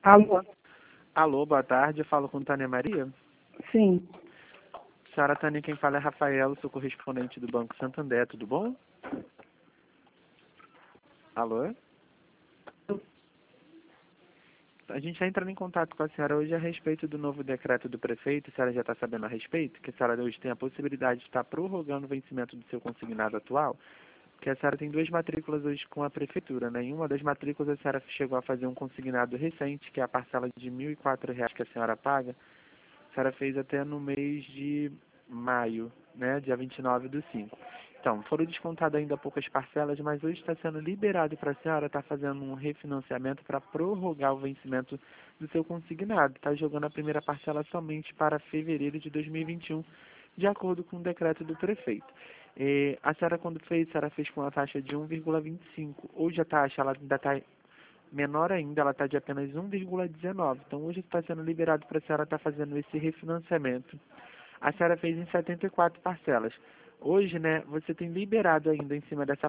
Alô? Alô, boa tarde. Eu falo com Tânia Maria. Sim. Senhora Tânia, quem fala é Rafael, sou correspondente do Banco Santander, tudo bom? Alô? A gente está entrando em contato com a senhora hoje a respeito do novo decreto do prefeito. A senhora já está sabendo a respeito? Que a senhora hoje tem a possibilidade de estar prorrogando o vencimento do seu consignado atual. Porque a senhora tem duas matrículas hoje com a prefeitura, né? Em uma das matrículas a senhora chegou a fazer um consignado recente, que é a parcela de R$ 1.004 que a senhora paga. A senhora fez até no mês de maio, né? Dia 29/5. Então, foram descontadas ainda poucas parcelas, mas hoje está sendo liberado para a senhora estar fazendo um refinanciamento para prorrogar o vencimento do seu consignado. Está jogando a primeira parcela somente para fevereiro de 2021, de acordo com o decreto do prefeito. A senhora, quando fez, a senhora fez com a taxa de 1,25. Hoje a taxa ela ainda está menor ainda, ela está de apenas 1,19. Então, hoje está sendo liberado para a senhora estar fazendo esse refinanciamento. A senhora fez em 74 parcelas. Hoje, né, você tem liberado ainda em cima dessa